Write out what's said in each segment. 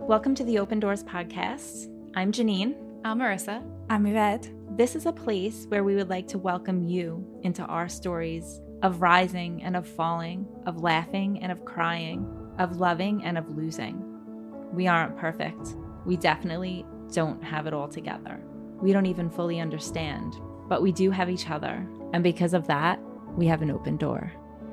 Welcome to the Open Doors podcast. I'm Janine. I'm Marissa. I'm Yvette. This is a place where we would like to welcome you into our stories of rising and of falling, of laughing and of crying, of loving and of losing. We aren't perfect. We definitely don't have it all together. We don't even fully understand, but we do have each other. And because of that, we have an open door.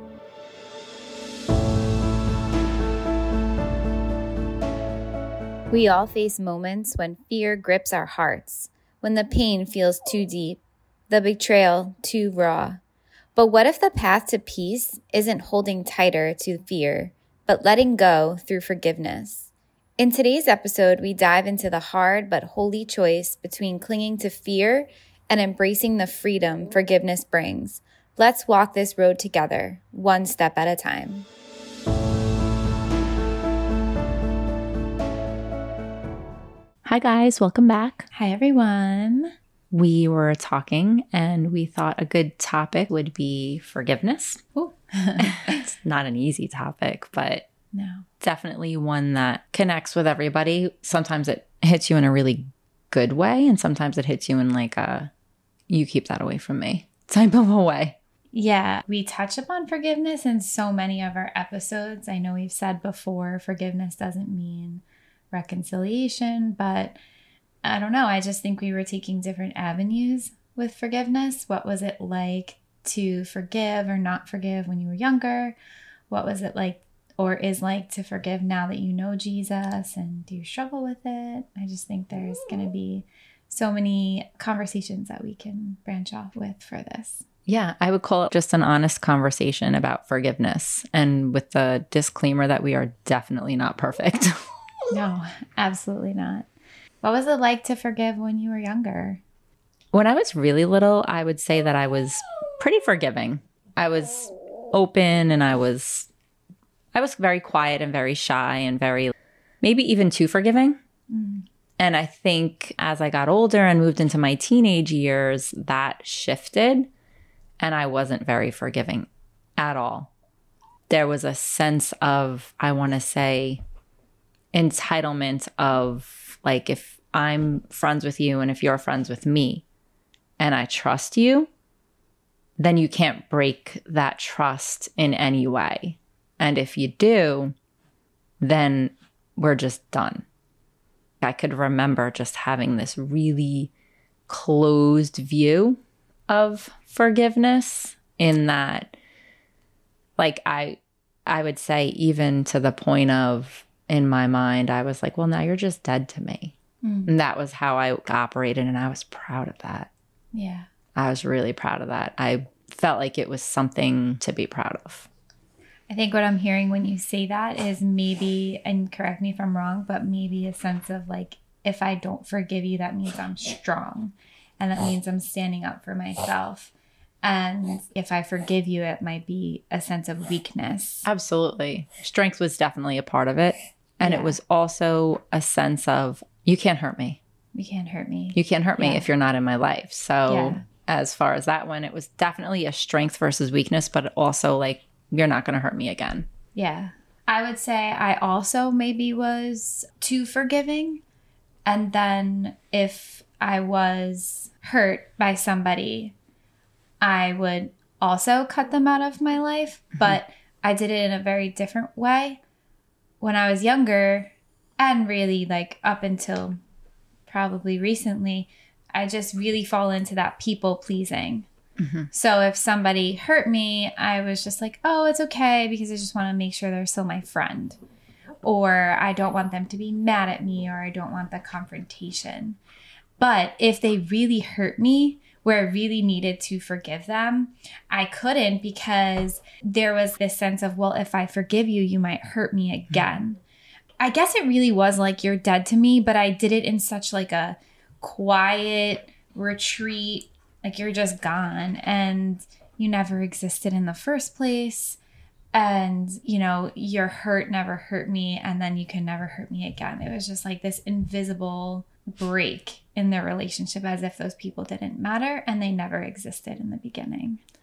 We all face moments when fear grips our hearts, when the pain feels too deep, the betrayal too raw. But what if the path to peace isn't holding tighter to fear, but letting go through forgiveness? In today's episode, we dive into the hard but holy choice between clinging to fear and embracing the freedom forgiveness brings. Let's walk this road together, one step at a time. Hi guys, welcome back. Hi, everyone. We were talking and we thought a good topic would be forgiveness. It's not an easy topic, but No. definitely one that connects with everybody. Sometimes it hits you in a really good way, and sometimes it hits you in like a, you keep that away from me type of a way. Yeah, we touch upon forgiveness in so many of our episodes. I know we've said before, forgiveness doesn't mean reconciliation, but I don't know. I just think we were taking different avenues with forgiveness. What was it like to forgive or not forgive when you were younger? What was it like or is like to forgive now that you know Jesus, and do you struggle with it? I just think there's going to be so many conversations that we can branch off with for this. Yeah, I would call it just an honest conversation about forgiveness, and with the disclaimer that we are definitely not perfect. No, absolutely not. What was it like to forgive when you were younger? When I was really little, I would say that I was pretty forgiving. I was open, and I was very quiet and very shy and very, maybe even too forgiving. Mm. And I think as I got older and moved into my teenage years, that shifted, and I wasn't very forgiving at all. There was a sense of, I want to say, entitlement of like, if I'm friends with you and if you're friends with me and I trust you, then you can't break that trust in any way. And if you do, then we're just done. I could remember just having this really closed view of forgiveness, in that, like, I would say, even to the point of, in my mind, I was like, well, now you're just dead to me. Mm. And that was how I operated. And I was proud of that. Yeah. I was really proud of that. I felt like it was something to be proud of. I think what I'm hearing when you say that is maybe, and correct me if I'm wrong, but maybe a sense of like, if I don't forgive you, that means I'm strong. And that means I'm standing up for myself. And if I forgive you, it might be a sense of weakness. Absolutely. Strength was definitely a part of it. And Yeah. it was also a sense of, you can't hurt me. You can't hurt me. You can't hurt me Yeah. if you're not in my life. So Yeah. as far as that went, it was definitely a strength versus weakness, but also like, you're not going to hurt me again. Yeah. I would say I also maybe was too forgiving. And then if I was hurt by somebody, I would also cut them out of my life. But I did it in a very different way. When I was younger, and really like up until probably recently, I just really fall into that people pleasing. Mm-hmm. So if somebody hurt me, I was just like, oh, it's okay, because I just want to make sure they're still my friend. Or I don't want them to be mad at me, or I don't want the confrontation. But if they really hurt me, where I really needed to forgive them, I couldn't, because there was this sense of, well, if I forgive you, you might hurt me again. I guess it really was like, you're dead to me, but I did it in such like a quiet retreat. Like, you're just gone and you never existed in the first place. And, you know, your hurt never hurt me, and then you can never hurt me again. It was just like this invisible break in their relationship, as if those people didn't matter and they never existed in the beginning.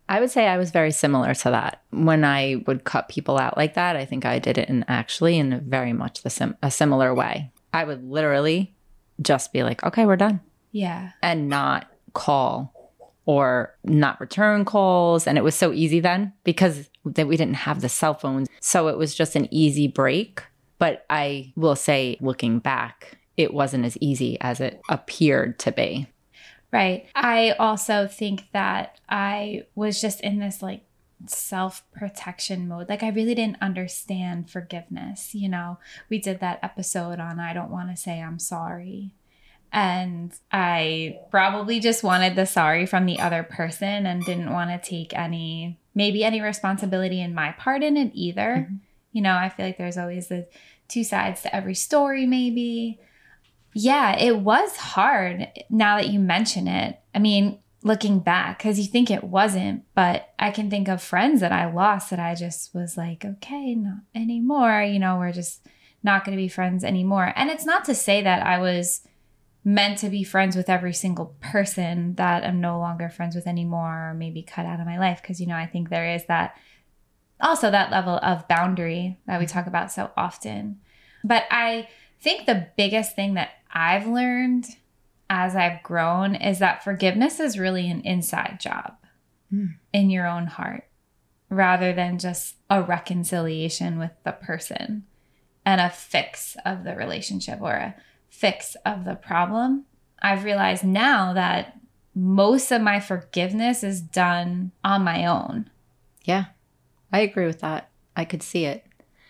I would say I was very similar to that. When I would cut people out like that, I think I did it in very much a similar way. I would literally just be like, okay, we're done. Yeah. And not call or not return calls. And it was so easy then because we didn't have the cell phones. So it was just an easy break. But I will say, looking back, it wasn't as easy as it appeared to be. Right. I also think that I was just in this like self-protection mode. Like I really didn't understand forgiveness. You know, we did that episode on I don't want to say I'm sorry. And I probably just wanted the sorry from the other person and didn't want to take any responsibility in my part in it either. Mm-hmm. You know, I feel like there's always the two sides to every story maybe. Yeah, it was hard now that you mention it. I mean, looking back, because you think it wasn't, but I can think of friends that I lost that I just was like, okay, not anymore. You know, we're just not going to be friends anymore. And it's not to say that I was meant to be friends with every single person that I'm no longer friends with anymore or maybe cut out of my life. Because, you know, I think there is that also that level of boundary that we talk about so often. But I think the biggest thing that I've learned as I've grown is that forgiveness is really an inside job in your own heart rather than just a reconciliation with the person and a fix of the relationship or a fix of the problem. I've realized now that most of my forgiveness is done on my own. Yeah, I agree with that. I could see it.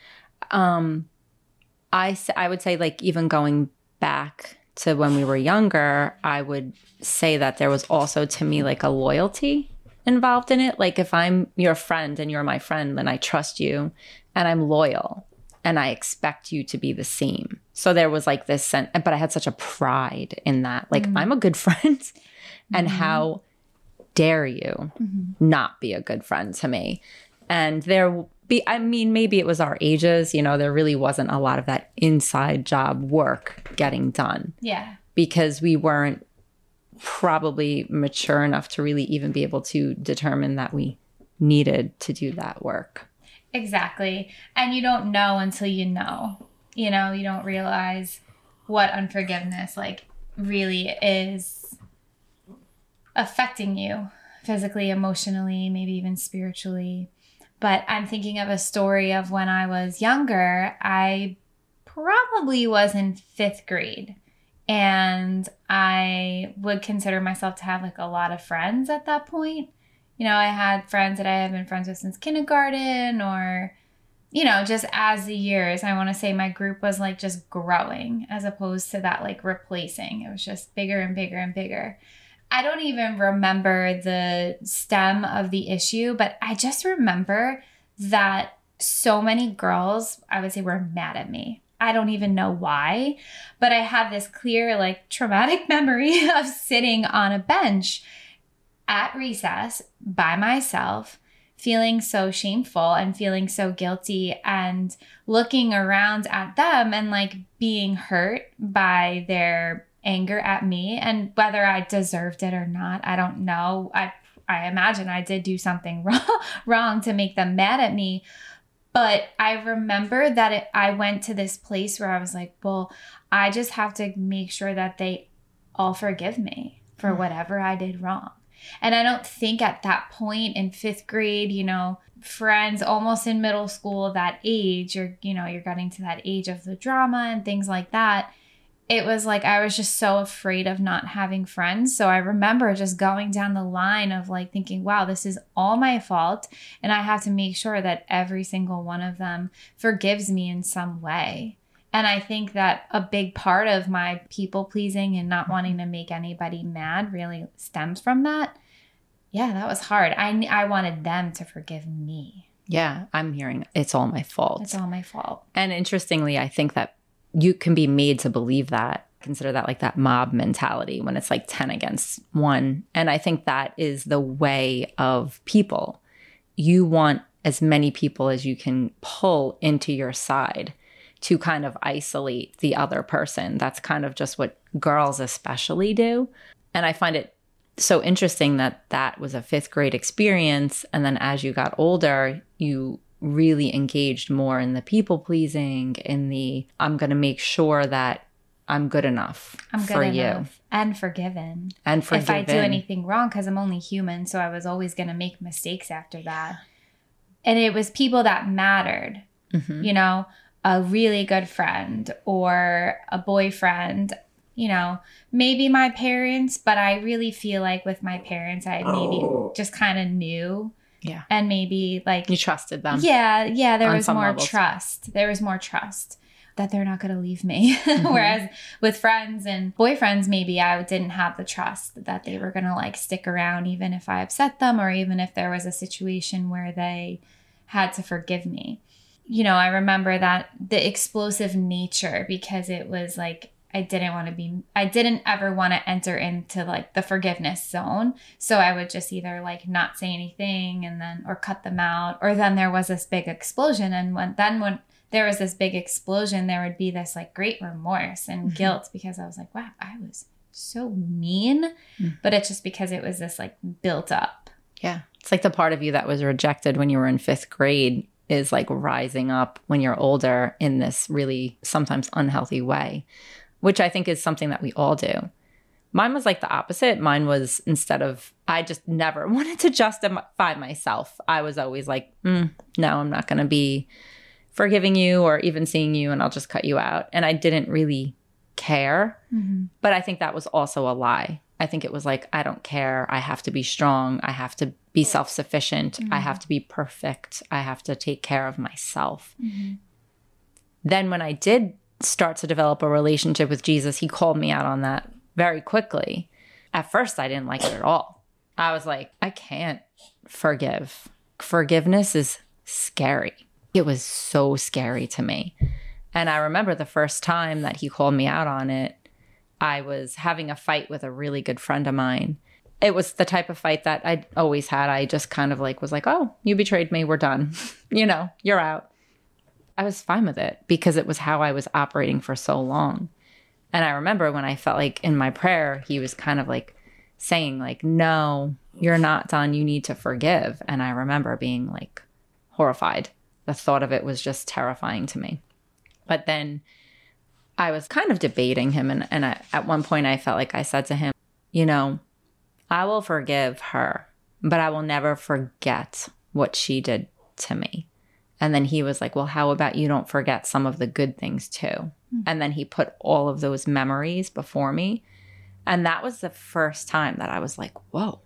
I would say, like, even going back to when we were younger, I would say that there was also, to me, like a loyalty involved in it. Like if I'm your friend and you're my friend, then I trust you and I'm loyal and I expect you to be the same. So there was like this sense, but I had such a pride in that. Like I'm a good friend and how dare you not be a good friend to me? And maybe it was our ages, you know, there really wasn't a lot of that inside job work getting done. Yeah. Because we weren't probably mature enough to really even be able to determine that we needed to do that work. Exactly. And you don't know until you know. You know, you don't realize what unforgiveness like really is affecting you physically, emotionally, maybe even spiritually. But I'm thinking of a story of when I was younger. I probably was in 5th grade. And I would consider myself to have like a lot of friends at that point. You know, I had friends that I had been friends with since kindergarten or, you know, just as the years, I want to say my group was like just growing as opposed to that like replacing. It was just bigger and bigger and bigger. I don't even remember the stem of the issue, but I just remember that so many girls, I would say, were mad at me. I don't even know why, but I have this clear, like, traumatic memory of sitting on a bench at recess by myself, feeling so shameful and feeling so guilty and looking around at them and, like, being hurt by their anger at me. And whether I deserved it or not, I don't know. I imagine I did do something wrong to make them mad at me. But I remember that I went to this place where I was like, well, I just have to make sure that they all forgive me for whatever I did wrong. And I don't think at that point in 5th grade, you know, friends almost in middle school, that age, you're getting to that age of the drama and things like that. It was like I was just so afraid of not having friends. So I remember just going down the line of like thinking, wow, this is all my fault. And I have to make sure that every single one of them forgives me in some way. And I think that a big part of my people pleasing and not wanting to make anybody mad really stems from that. Yeah, that was hard. I wanted them to forgive me. Yeah, I'm hearing it's all my fault. It's all my fault. And interestingly, I think that you can be made to believe that, consider that like that mob mentality when it's like 10 against 1. And I think that is the way of people. You want as many people as you can pull into your side to kind of isolate the other person. That's kind of just what girls especially do. And I find it So interesting that that was a fifth grade experience. And then as you got older, you really engaged more in the people pleasing, in the I'm going to make sure that I'm good enough for you. And forgiven. And forgiven. If I do anything wrong, because I'm only human, so I was always going to make mistakes after that. And it was people that mattered, you know, a really good friend or a boyfriend, you know, maybe my parents, but I really feel like with my parents, I maybe just kind of knew. Yeah. And maybe like you trusted them. Yeah. There was more levels. trust. There was more trust that they're not going to leave me. Whereas with friends and boyfriends, maybe I didn't have the trust that they were going to like stick around even if I upset them or even if there was a situation where they had to forgive me. You know, I remember that the explosive nature, because it was like, I didn't ever want to enter into like the forgiveness zone. So I would just either like not say anything or cut them out, or then there was this big explosion. And when there was this big explosion, there would be this like great remorse and guilt because I was like, wow, I was so mean. But it's just because it was this like built up. Yeah. It's like the part of you that was rejected when you were in fifth grade is like rising up when you're older in this really sometimes unhealthy way, which I think is something that we all do. Mine was like the opposite. Mine was I just never wanted to justify myself. I was always like, no, I'm not going to be forgiving you or even seeing you, and I'll just cut you out. And I didn't really care. But I think that was also a lie. I think it was like, I don't care. I have to be strong. I have to be self-sufficient. I have to be perfect. I have to take care of myself. Then when I did start to develop a relationship with Jesus, he called me out on that very quickly. At first, I didn't like it at all. I was like, I can't forgive. Forgiveness is scary. It was so scary to me. And I remember the first time that he called me out on it, I was having a fight with a really good friend of mine. It was the type of fight that I'd always had. I just kind of like was like, oh, you betrayed me. We're done. You know, you're out. I was fine with it because it was how I was operating for so long. And I remember when I felt like in my prayer, he was kind of like saying like, no, you're not done. You need to forgive. And I remember being like horrified. The thought of it was just terrifying to me. But then I was kind of debating him. And at one point I felt like I said to him, you know, I will forgive her, but I will never forget what she did to me. And then he was like, well, how about you don't forget some of the good things too? And then he put all of those memories before me. And that was the first time that I was like, whoa.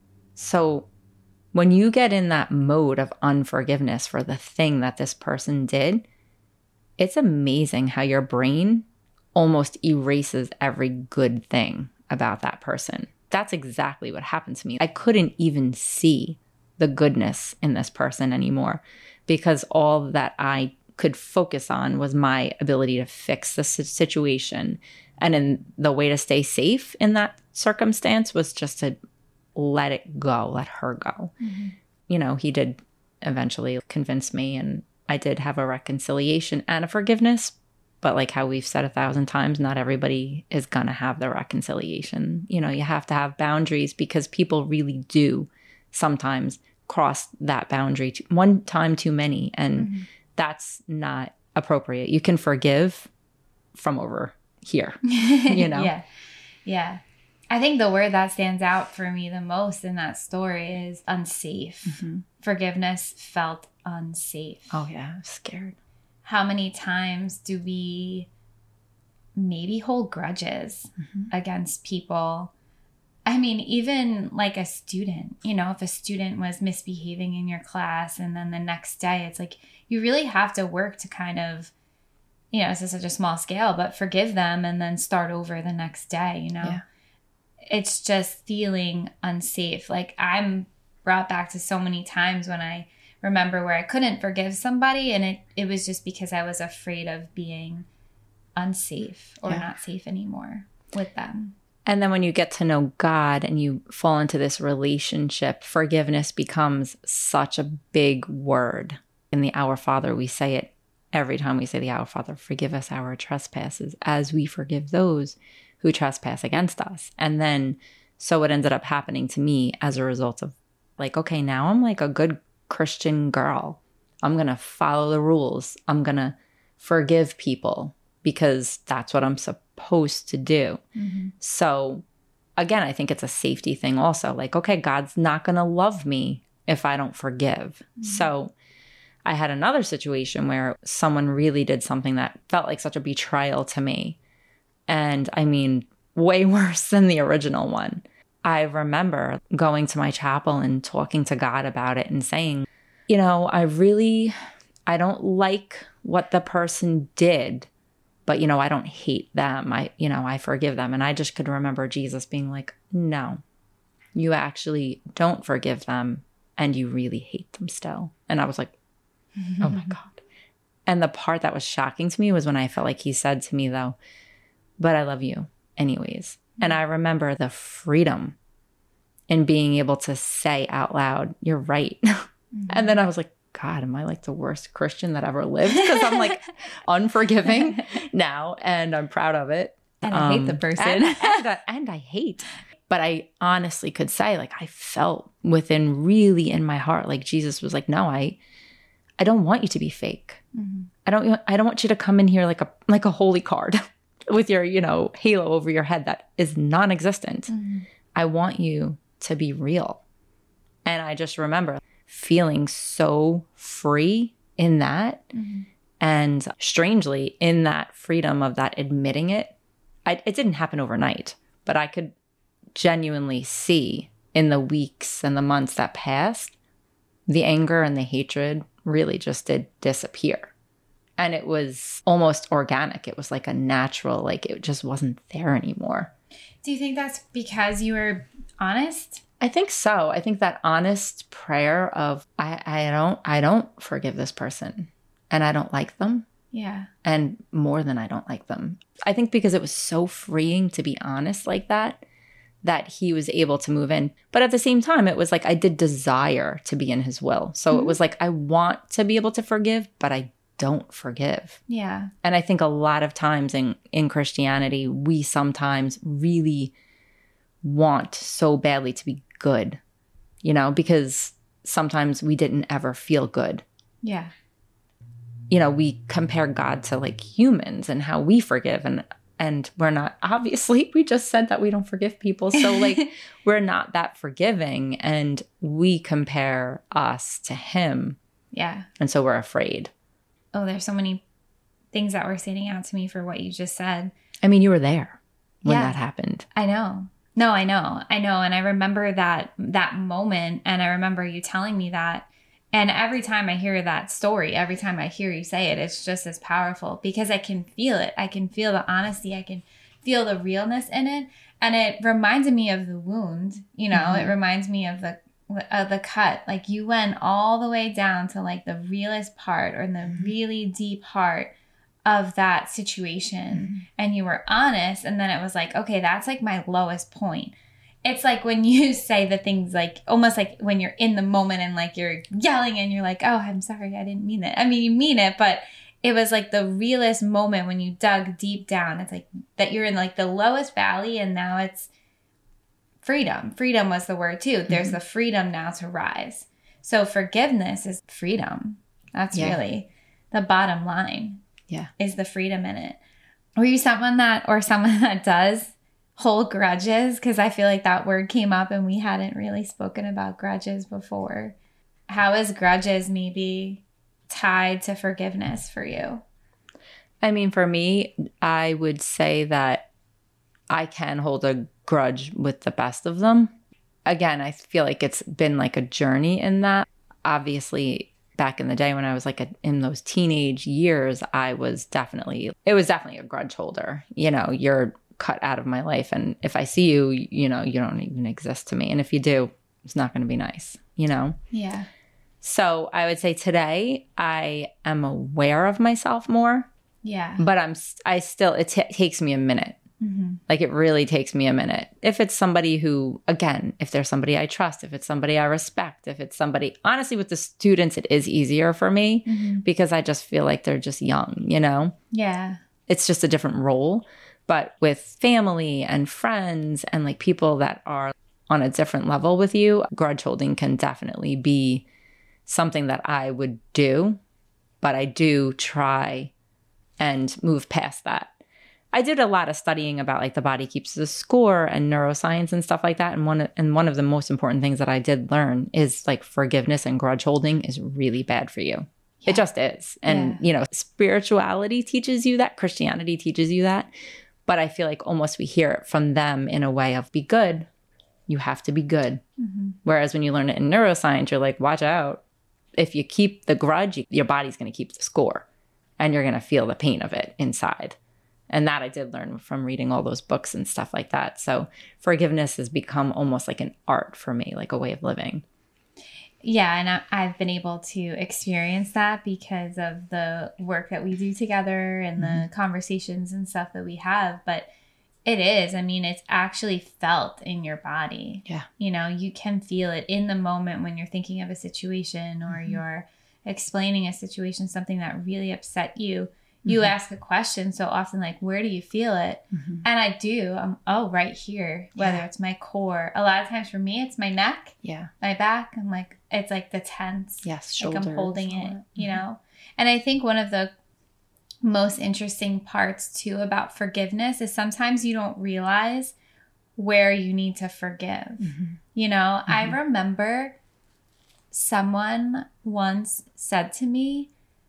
So when you get in that mode of unforgiveness for the thing that this person did, it's amazing how your brain almost erases every good thing about that person. That's exactly what happened to me. I couldn't even see the goodness in this person anymore because all that I could focus on was my ability to fix the situation. And in the way to stay safe in that circumstance was just to let it go, let her go. You know, he did eventually convince me, and I did have a reconciliation and a forgiveness. But like how we've said 1,000 times, not everybody is going to have the reconciliation. You know, you have to have boundaries because people really do sometimes cross that boundary one time too many. And that's not appropriate. You can forgive from over here, you know? Yeah. I think the word that stands out for me the most in that story is unsafe. Forgiveness felt unsafe. Oh, yeah. I'm scared. How many times do we maybe hold grudges against people? I mean, even like a student, you know, if a student was misbehaving in your class and then the next day it's like you really have to work to kind of, you know, it's just such a small scale, but forgive them and then start over the next day, you know? Yeah. It's just feeling unsafe. Like I'm brought back to so many times when I remember where I couldn't forgive somebody, and it was just because I was afraid of being unsafe or not safe anymore with them. And then when you get to know God and you fall into this relationship, forgiveness becomes such a big word. In the Our Father, we say it every time we say the Our Father, forgive us our trespasses as we forgive those who trespass against us. And then So what ended up happening to me as a result of like, okay, now I'm like a good Christian girl. I'm going to follow the rules. I'm going to forgive people because that's what I'm supposed to do. So again, I think it's a safety thing also. Like, okay, God's not going to love me if I don't forgive. So I had another situation where someone really did something that felt like such a betrayal to me. And I mean, way worse than the original one. I remember going to my chapel and talking to God about it and saying, you know, I don't like what the person did, but, you know, I don't hate them. I forgive them. And I just could remember Jesus being like, no, you actually don't forgive them and you really hate them still. And I was like, oh my God. And the part that was shocking to me was when I felt like he said to me though, but I love you anyways. And I remember the freedom in being able to say out loud, you're right. And then I was like, God, am I like the worst Christian that ever lived? Because I'm like unforgiving now and I'm proud of it. And I hate the person. And I hate. But I honestly could say like I felt within really in my heart like Jesus was like, no, I don't want you to be fake. I don't want you to come in here like a holy card with your, you know, halo over your head that is non-existent. I want you to be real. And I just remember feeling so free in that. And strangely, in that freedom of that admitting it, it didn't happen overnight, but I could genuinely see in the weeks and the months that passed, the anger and the hatred really just did disappear. And it was almost organic. It was like a natural, like it just wasn't there anymore. Do you think that's because you were honest? I think so. I think that honest prayer of I don't forgive this person and I don't like them. Yeah. And more than I don't like them. I think because it was so freeing to be honest like that he was able to move in. But at the same time, it was like I did desire to be in his will. So it was like I want to be able to forgive, but I don't forgive. Yeah. And I think a lot of times in Christianity, we sometimes really want so badly to be good, you know, because sometimes we didn't ever feel good. Yeah. You know, we compare God to like humans and how we forgive and we're not, obviously, we just said that we don't forgive people. So like we're not that forgiving and we compare us to him. Yeah. And so we're afraid. Oh, there's so many things that were standing out to me for what you just said. I mean, you were there when that happened. I know. No, I know. And I remember that moment. And I remember you telling me that. And every time I hear that story, every time I hear you say it, it's just as powerful because I can feel it. I can feel the honesty. I can feel the realness in it. And it reminded me of the wound, you know, It reminds me of the cut. Like you went all the way down to like the realest part or the really deep heart of that situation. And you were honest. And then it was like, okay, that's like my lowest point. It's like when you say the things like almost like when you're in the moment and like you're yelling and you're like, oh, I'm sorry, I didn't mean it. I mean, you mean it, but it was like the realest moment when you dug deep down. It's like that you're in like the lowest valley and now it's freedom. Freedom was the word too. There's the freedom now to rise. So forgiveness is freedom. That's really the bottom line. Yeah. Is the freedom in it. Were you someone that does hold grudges? Because I feel like that word came up and we hadn't really spoken about grudges before. How is grudges maybe tied to forgiveness for you? I mean, for me, I would say that I can hold a grudge with the best of them. Again, I feel like it's been like a journey in that. Obviously, back in the day when I was like in those teenage years, it was definitely a grudge holder. You know, you're cut out of my life. And if I see you, you know, you don't even exist to me. And if you do, it's not going to be nice, you know? Yeah. So I would say today I am aware of myself more. Yeah. But it takes me a minute. Like it really takes me a minute. If it's somebody who, again, if there's somebody I trust, if it's somebody I respect, if it's somebody, honestly, with the students, it is easier for me because I just feel like they're just young, you know? Yeah. It's just a different role. But with family and friends and like people that are on a different level with you, grudge holding can definitely be something that I would do, but I do try and move past that. I did a lot of studying about like the body keeps the score and neuroscience and stuff like that. And one of the most important things that I did learn is like forgiveness and grudge holding is really bad for you. Yeah. It just is. And, you know, spirituality teaches you that. Christianity teaches you that. But I feel like almost we hear it from them in a way of be good. You have to be good. Mm-hmm. Whereas when you learn it in neuroscience, you're like, watch out. If you keep the grudge, your body's going to keep the score. And you're going to feel the pain of it inside. And that I did learn from reading all those books and stuff like that. So forgiveness has become almost like an art for me, like a way of living. Yeah, and I've been able to experience that because of the work that we do together and the conversations and stuff that we have. But it is, I mean, it's actually felt in your body. Yeah. You know, you can feel it in the moment when you're thinking of a situation or you're explaining a situation, something that really upset you. You ask a question so often, like, where do you feel it? And I do. Right here, whether it's my core. A lot of times for me, it's my neck, my back. I'm like, it's like the tense. Yes, shoulders. Like I'm holding it, you know? And I think one of the most interesting parts, too, about forgiveness is sometimes you don't realize where you need to forgive. You know, I remember someone once said to me,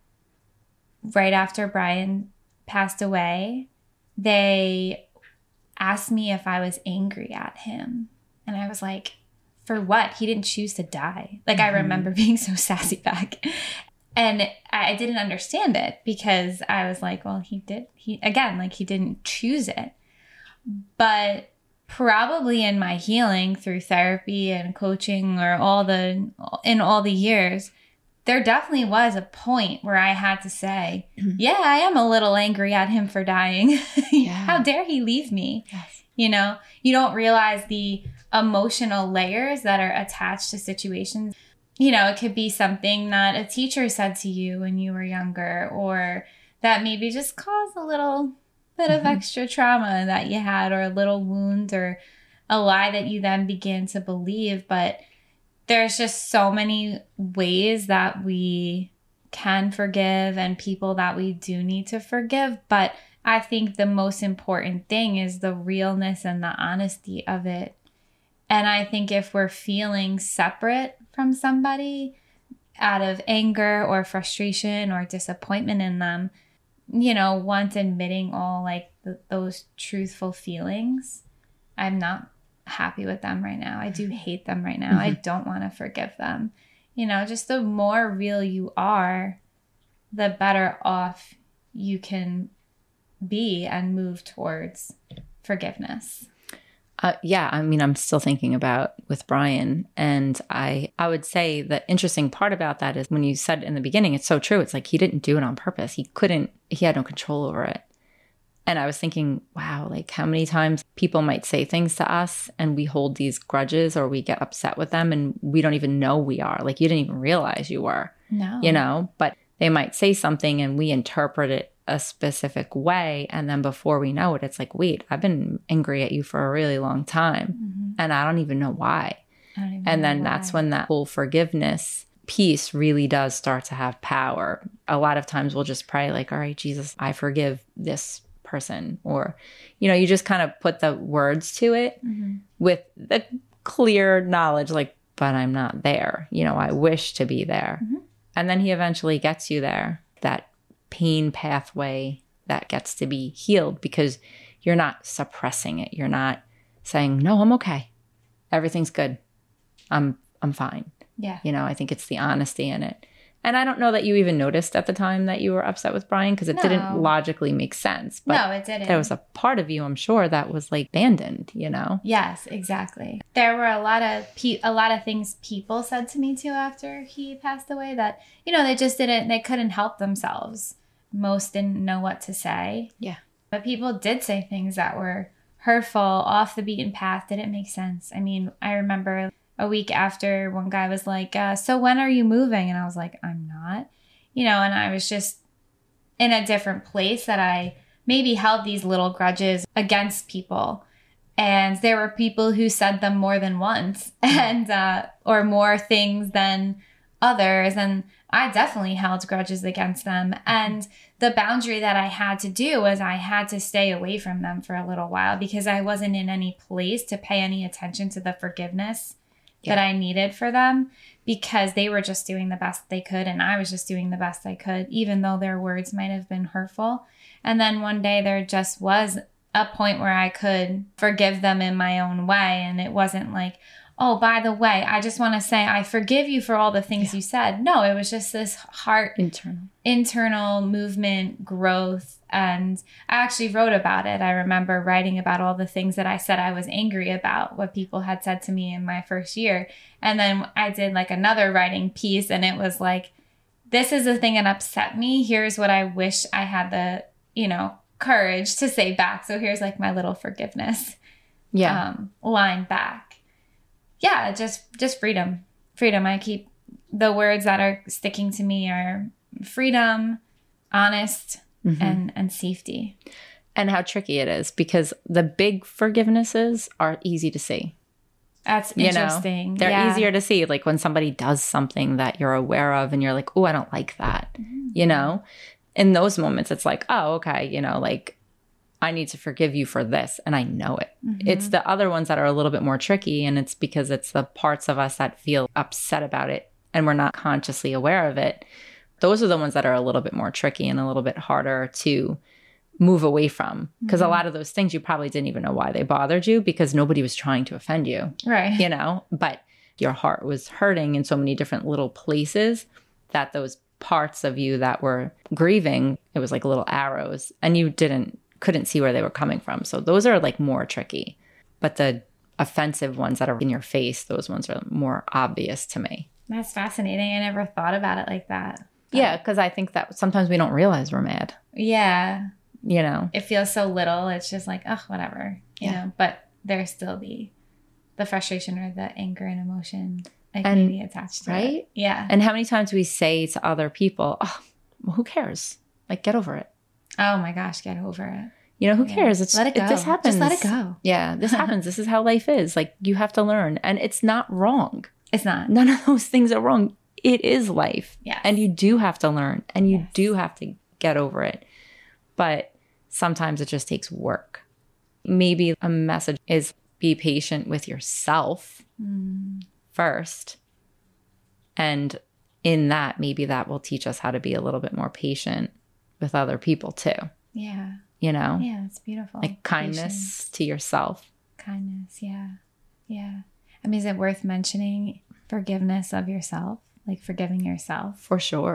right after Brian passed away, they asked me if I was angry at him. And I was like, for what? He didn't choose to die. Like, I remember being so sassy back. And I didn't understand it because I was like, well, he didn't choose it. But probably in my healing through therapy and coaching or in all the years, there definitely was a point where I had to say, yeah, I am a little angry at him for dying. How dare he leave me? Yes. You know, you don't realize the emotional layers that are attached to situations. You know, it could be something that a teacher said to you when you were younger, or that maybe just caused a little bit of extra trauma that you had, or a little wound, or a lie that you then began to believe. But there's just so many ways that we can forgive and people that we do need to forgive. But I think the most important thing is the realness and the honesty of it. And I think if we're feeling separate from somebody out of anger or frustration or disappointment in them, you know, once admitting all like those truthful feelings, I'm not happy with them right now. I do hate them right now. I don't want to forgive them. You know, just the more real you are, the better off you can be and move towards forgiveness. I mean, I'm still thinking about with Brian, and I would say the interesting part about that is when you said in the beginning, it's so true. It's like he didn't do it on purpose. He had no control over it. And I was thinking, wow, like how many times people might say things to us and we hold these grudges or we get upset with them and we don't even know we are. Like you didn't even realize you were. No. You know, but they might say something and we interpret it a specific way. And then before we know it, it's like, wait, I've been angry at you for a really long time. And I don't even know why. And then that's when that whole forgiveness piece really does start to have power. A lot of times we'll just pray like, all right, Jesus, I forgive this person. Or, you know, you just kind of put the words to it with the clear knowledge, like, but I'm not there. You know, I wish to be there. And then he eventually gets you there, that pain pathway that gets to be healed because you're not suppressing it. You're not saying, no, I'm okay. Everything's good. I'm fine. Yeah. You know, I think it's the honesty in it. And I don't know that you even noticed at the time that you were upset with Brian because it didn't logically make sense. But no, it didn't. There was a part of you, I'm sure, that was like abandoned, you know? Yes, exactly. There were a lot of things people said to me too after he passed away that, you know, they couldn't help themselves. Most didn't know what to say. Yeah. But people did say things that were hurtful, off the beaten path, didn't make sense. I mean, I remember a week after one guy was like, so when are you moving? And I was like, I'm not, you know, and I was just in a different place that I maybe held these little grudges against people. And there were people who said them more than once and or more things than others. And I definitely held grudges against them. And the boundary that I had to do was I had to stay away from them for a little while because I wasn't in any place to pay any attention to the forgiveness that I needed for them, because they were just doing the best they could. And I was just doing the best I could, even though their words might have been hurtful. And then one day there just was a point where I could forgive them in my own way. And it wasn't like, oh, by the way, I just want to say I forgive you for all the things you said. No, it was just this heart internal movement, growth. And I actually wrote about it. I remember writing about all the things that I said I was angry about, what people had said to me in my first year. And then I did like another writing piece, and it was like, this is the thing that upset me. Here's what I wish I had the, courage to say back. So here's like my little forgiveness line back. Yeah, just freedom. Freedom. I keep the words that are sticking to me are freedom, honest, and safety. And how tricky it is, because the big forgivenesses are easy to see. That's interesting. They're easier to see. Like when somebody does something that you're aware of and you're like, oh, I don't like that, In those moments, it's like, oh, okay, like I need to forgive you for this. And I know it. It's the other ones that are a little bit more tricky. And it's because it's the parts of us that feel upset about it and we're not consciously aware of it. Those are the ones that are a little bit more tricky and a little bit harder to move away from. Because a lot of those things you probably didn't even know why they bothered you, because nobody was trying to offend you. Right. But your heart was hurting in so many different little places that those parts of you that were grieving, it was like little arrows, and you couldn't see where they were coming from. So those are like more tricky. But the offensive ones that are in your face, those ones are more obvious to me. That's fascinating. I never thought about it like that. Yeah, because I think that sometimes we don't realize we're mad. Yeah. It feels so little. It's just like, oh, whatever, you know, but there's still the frustration or the anger and emotion maybe attached to it. Yeah. And how many times we say to other people, oh, well, who cares? Like, get over it. Oh my gosh, get over it. Who cares? It's let it go. This happens. Just let it go. Yeah, this happens. This is how life is. Like, you have to learn. And it's not wrong. It's not. None of those things are wrong. It is life. Yes. And you do have to learn. And you do have to get over it. But sometimes it just takes work. Maybe a message is be patient with yourself first. And in that, maybe that will teach us how to be a little bit more patient with other people too. Yeah. Yeah, it's beautiful. Like kindness to yourself. Kindness, yeah. Yeah. I mean, is it worth mentioning forgiveness of yourself? Like forgiving yourself? For sure.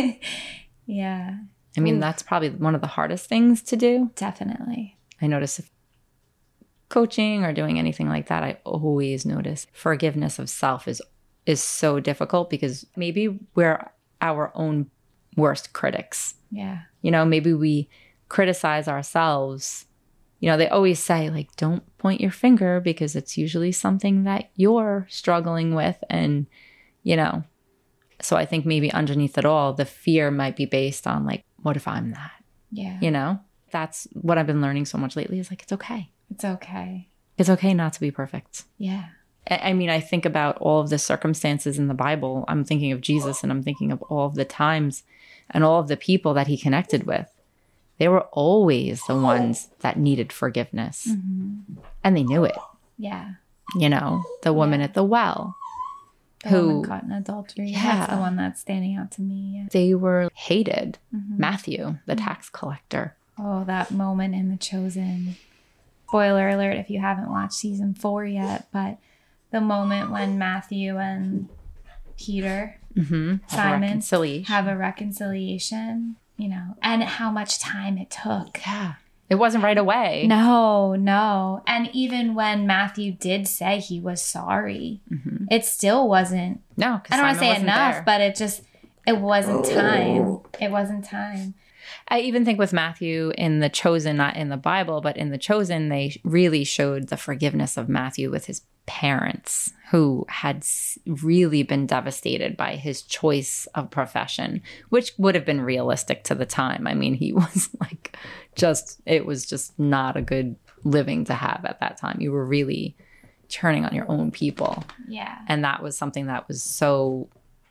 Yeah. I mean, that's probably one of the hardest things to do. Definitely. I notice if coaching or doing anything like that, I always notice forgiveness of self is so difficult, because maybe we're our own worst critics. Yeah. Maybe we criticize ourselves. They always say, like, don't point your finger, because it's usually something that you're struggling with. And, so I think maybe underneath it all, the fear might be based on, like, what if I'm that? Yeah. That's what I've been learning so much lately, is like, it's okay. It's okay. It's okay not to be perfect. Yeah. I mean, I think about all of the circumstances in the Bible. I'm thinking of Jesus, and I'm thinking of all of the times and all of the people that he connected with. They were always the ones that needed forgiveness. And they knew it. Yeah. The woman at the well. The woman caught in adultery. Yeah. That's the one that's standing out to me. Yeah. They were hated. Matthew, the tax collector. Oh, that moment in The Chosen. Spoiler alert if you haven't watched season 4 yet, but the moment when Matthew and Peter, Simon, have a reconciliation, and how much time it took. Yeah. It wasn't right away. No. And even when Matthew did say he was sorry, it still wasn't. No, I don't want to say enough, but It wasn't time. It wasn't time. I even think with Matthew in The Chosen, not in the Bible, but in The Chosen, they really showed the forgiveness of Matthew with his parents, who had really been devastated by his choice of profession, which would have been realistic to the time. I mean, he was like it was just not a good living to have at that time. You were really turning on your own people. Yeah. And that was something that was so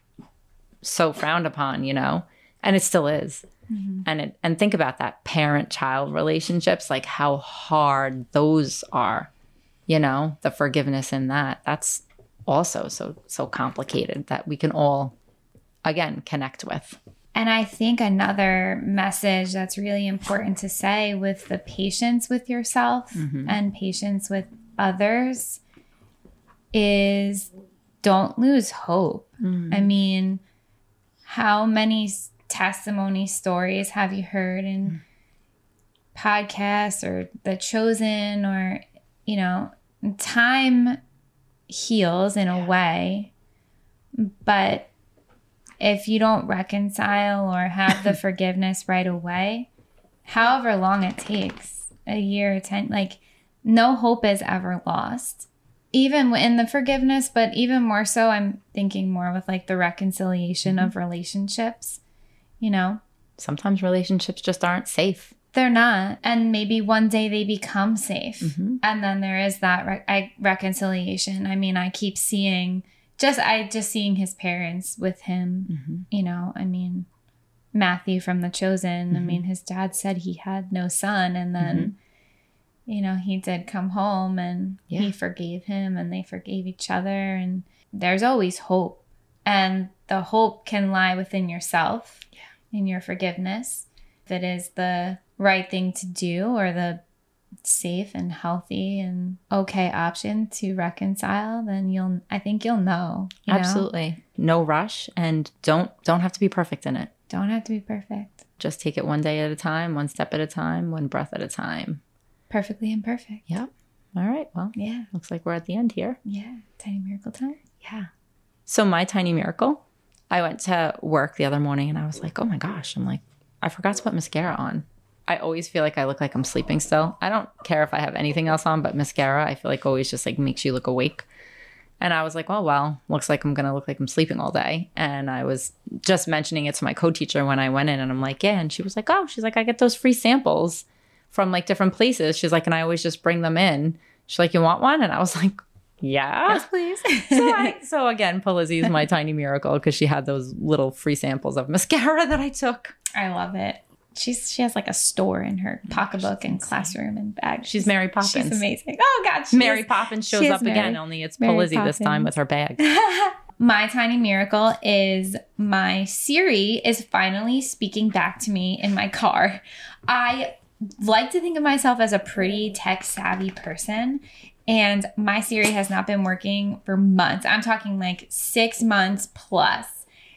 frowned upon, you know, and it still is. Mm-hmm. And think about that, parent-child relationships, like how hard those are, you know, the forgiveness in that. That's also so complicated that we can all, again, connect with. And I think another message that's really important to say with the patience with yourself and patience with others is don't lose hope. I mean, how many testimony stories have you heard in podcasts or The Chosen, or, you know, time heals in a way, but if you don't reconcile or have the forgiveness right away, however long it takes, a year, 10, like no hope is ever lost. Even in the forgiveness, but even more so, I'm thinking more with like the reconciliation of relationships, you know? Sometimes relationships just aren't safe. They're not. And maybe one day they become safe. And then there is that reconciliation. I mean, I keep seeing, just seeing his parents with him, you know, I mean, Matthew from The Chosen, I mean, his dad said he had no son. And then, you know, he did come home and he forgave him and they forgave each other. And there's always hope. And the hope can lie within yourself, in your forgiveness. If it is the right thing to do or the safe and healthy and okay option to reconcile, then I think you'll know. Absolutely. No rush, and don't have to be perfect in it. Don't have to be perfect. Just take it one day at a time, one step at a time, one breath at a time. Perfectly imperfect. Yep. All right. Well, looks like we're at the end here. Yeah. Tiny miracle time. Yeah. So my tiny miracle, I went to work the other morning and I was like, oh my gosh, I'm like, I forgot to put mascara on. I always feel like I look like I'm sleeping still. I don't care if I have anything else on, but mascara, I feel like always just like makes you look awake. And I was like, oh, well, looks like I'm going to look like I'm sleeping all day. And I was just mentioning it to my co-teacher when I went in, and I'm like, yeah. And she was like, oh, she's like, I get those free samples from like different places. She's like, and I always just bring them in. She's like, you want one? And I was like, yeah. Yes, please. So again, Polizzi is my tiny miracle because she had those little free samples of mascara that I took. I love it. She has like a store in her pocketbook and classroom and bag. She's Mary Poppins. She's amazing. Oh, God. Mary Poppins shows up again, only it's Polizzi this time with her bag. My tiny miracle is my Siri is finally speaking back to me in my car. I like to think of myself as a pretty tech-savvy person, and my Siri has not been working for months. I'm talking like 6 months plus.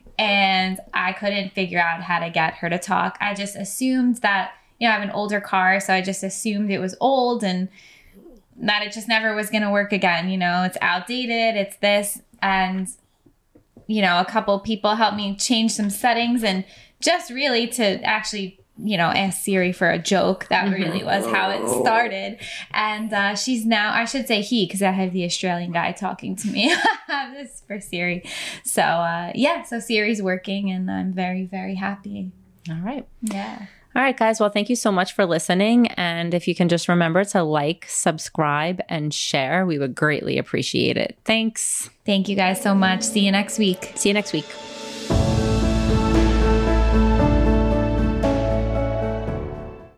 And I couldn't figure out how to get her to talk. I just assumed that, you know, I have an older car, so I just assumed it was old and that it just never was going to work again. You know, it's outdated, it's this. And, you know, a couple people helped me change some settings, and just really to actually, you know, ask Siri for a joke. That really was how it started. And she's now, I should say he, because I have the Australian guy talking to me. This is for Siri. So so Siri's working, and I'm very, very happy. All right. Yeah. All right, guys. Well, thank you so much for listening. And if you can just remember to like, subscribe, and share, we would greatly appreciate it. Thanks. Thank you guys so much. See you next week. See you next week.